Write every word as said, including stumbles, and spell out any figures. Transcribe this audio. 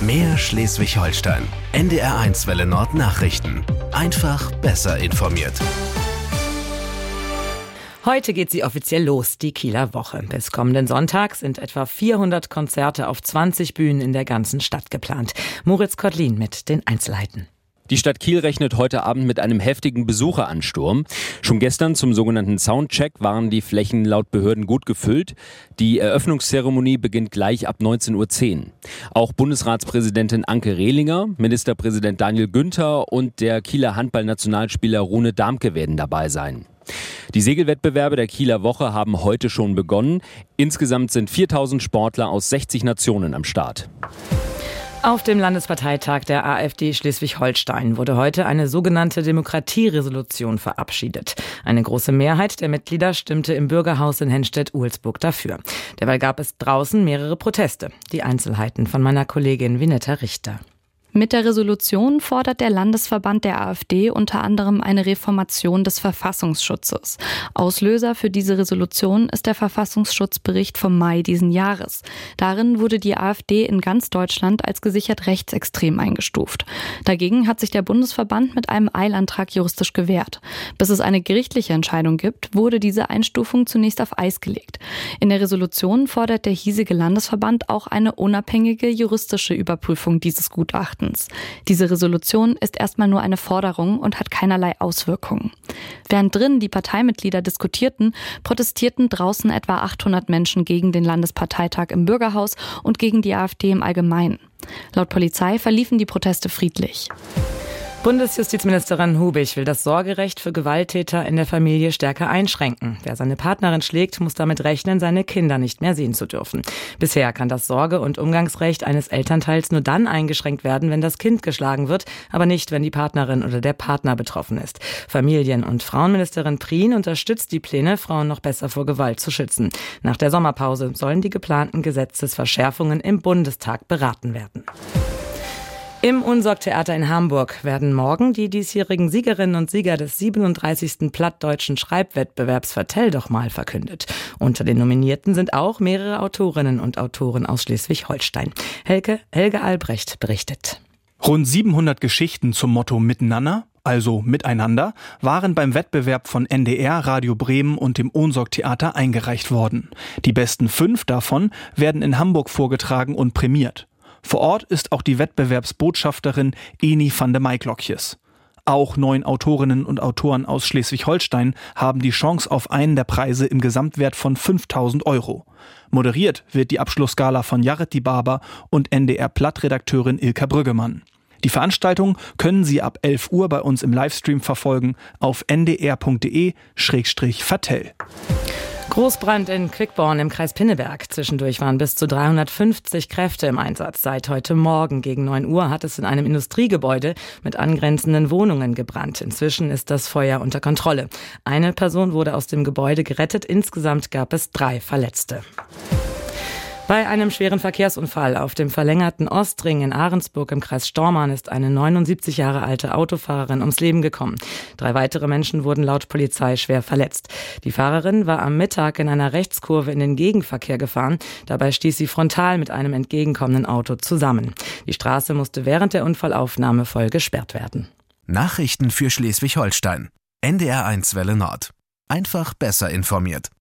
Mehr Schleswig-Holstein. N D R eins Welle Nord Nachrichten. Einfach besser informiert. Heute geht sie offiziell los, die Kieler Woche. Bis kommenden Sonntag sind etwa vierhundert Konzerte auf zwanzig Bühnen in der ganzen Stadt geplant. Moritz Kottlin mit den Einzelheiten. Die Stadt Kiel rechnet heute Abend mit einem heftigen Besucheransturm. Schon gestern zum sogenannten Soundcheck waren die Flächen laut Behörden gut gefüllt. Die Eröffnungszeremonie beginnt gleich ab neunzehn Uhr zehn. Auch Bundesratspräsidentin Anke Rehlinger, Ministerpräsident Daniel Günther und der Kieler Handballnationalspieler Rune Damke werden dabei sein. Die Segelwettbewerbe der Kieler Woche haben heute schon begonnen. Insgesamt sind viertausend Sportler aus sechzig Nationen am Start. Auf dem Landesparteitag der AfD Schleswig-Holstein wurde heute eine sogenannte Demokratieresolution verabschiedet. Eine große Mehrheit der Mitglieder stimmte im Bürgerhaus in Henstedt-Ulzburg dafür. Derweil gab es draußen mehrere Proteste. Die Einzelheiten von meiner Kollegin Vinetta Richter. Mit der Resolution fordert der Landesverband der AfD unter anderem eine Reformation des Verfassungsschutzes. Auslöser für diese Resolution ist der Verfassungsschutzbericht vom Mai diesen Jahres. Darin wurde die AfD in ganz Deutschland als gesichert rechtsextrem eingestuft. Dagegen hat sich der Bundesverband mit einem Eilantrag juristisch gewehrt. Bis es eine gerichtliche Entscheidung gibt, wurde diese Einstufung zunächst auf Eis gelegt. In der Resolution fordert der hiesige Landesverband auch eine unabhängige juristische Überprüfung dieses Gutachtens. Diese Resolution ist erstmal nur eine Forderung und hat keinerlei Auswirkungen. Während drinnen die Parteimitglieder diskutierten, protestierten draußen etwa achthundert Menschen gegen den Landesparteitag im Bürgerhaus und gegen die AfD im Allgemeinen. Laut Polizei verliefen die Proteste friedlich. Bundesjustizministerin Hubig will das Sorgerecht für Gewalttäter in der Familie stärker einschränken. Wer seine Partnerin schlägt, muss damit rechnen, seine Kinder nicht mehr sehen zu dürfen. Bisher kann das Sorge- und Umgangsrecht eines Elternteils nur dann eingeschränkt werden, wenn das Kind geschlagen wird, aber nicht, wenn die Partnerin oder der Partner betroffen ist. Familien- und Frauenministerin Prien unterstützt die Pläne, Frauen noch besser vor Gewalt zu schützen. Nach der Sommerpause sollen die geplanten Gesetzesverschärfungen im Bundestag beraten werden. Im Unsorg-Theater in Hamburg werden morgen die diesjährigen Siegerinnen und Sieger des siebenunddreißigsten Plattdeutschen Schreibwettbewerbs Vertell doch mal verkündet. Unter den Nominierten sind auch mehrere Autorinnen und Autoren aus Schleswig-Holstein. Helge, Helge Albrecht berichtet. Rund siebenhundert Geschichten zum Motto Miteinander, also miteinander, waren beim Wettbewerb von N D R, Radio Bremen und dem Unsorg-Theater eingereicht worden. Die besten fünf davon werden in Hamburg vorgetragen und prämiert. Vor Ort ist auch die Wettbewerbsbotschafterin Eni van de Maiklokjes. Auch neun Autorinnen und Autoren aus Schleswig-Holstein haben die Chance auf einen der Preise im Gesamtwert von fünftausend Euro. Moderiert wird die Abschlussgala von Jared Dibaba und N D R-Plattredakteurin Ilka Brüggemann. Die Veranstaltung können Sie ab elf Uhr bei uns im Livestream verfolgen auf n d r punkt d e schrägstrich vertell. Großbrand in Quickborn im Kreis Pinneberg. Zwischendurch waren bis zu dreihundertfünfzig Kräfte im Einsatz. Seit heute Morgen gegen neun Uhr hat es in einem Industriegebäude mit angrenzenden Wohnungen gebrannt. Inzwischen ist das Feuer unter Kontrolle. Eine Person wurde aus dem Gebäude gerettet. Insgesamt gab es drei Verletzte. Bei einem schweren Verkehrsunfall auf dem verlängerten Ostring in Ahrensburg im Kreis Stormarn ist eine neunundsiebzig Jahre alte Autofahrerin ums Leben gekommen. Drei weitere Menschen wurden laut Polizei schwer verletzt. Die Fahrerin war am Mittag in einer Rechtskurve in den Gegenverkehr gefahren. Dabei stieß sie frontal mit einem entgegenkommenden Auto zusammen. Die Straße musste während der Unfallaufnahme voll gesperrt werden. Nachrichten für Schleswig-Holstein. N D R eins Welle Nord. Einfach besser informiert.